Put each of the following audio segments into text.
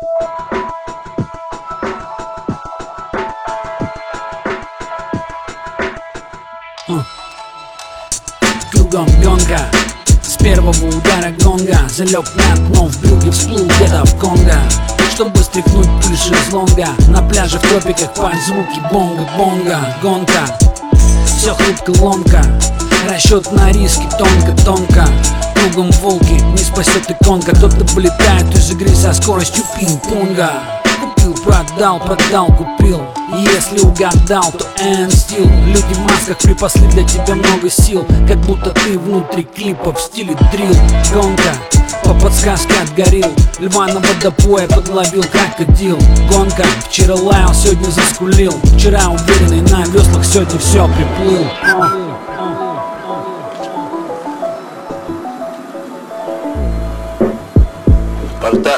Кругом гонка, с первого удара гонга. Залег на дно, в брюге всплыл где-то в Конго. Чтобы стряхнуть пыль шезлонга, на пляже в тропиках под звуки бонга-бонга. Гонка, все хрупко ломка, расчет на риски тонко-тонко. Кругом волки, не спасет иконка. Кто-то вылетает из игры со скоростью пинг-понга. Купил, продал, продал, купил. Если угадал, то and still. Люди в масках припасли для тебя много сил, как будто ты внутри клипа в стиле дрил. Гонка, по подсказке отгорел, льва на водопое подловил крокодил. Гонка, вчера лаял, сегодня заскулил. Вчера уверенный на веслах, сегодня все приплыл. Спартак,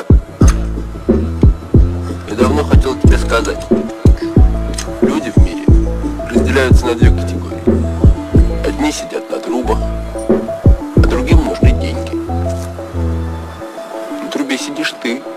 я давно хотел тебе сказать. Люди в мире разделяются на две категории. Одни сидят на трубах, а другим нужны деньги. На трубе сидишь ты.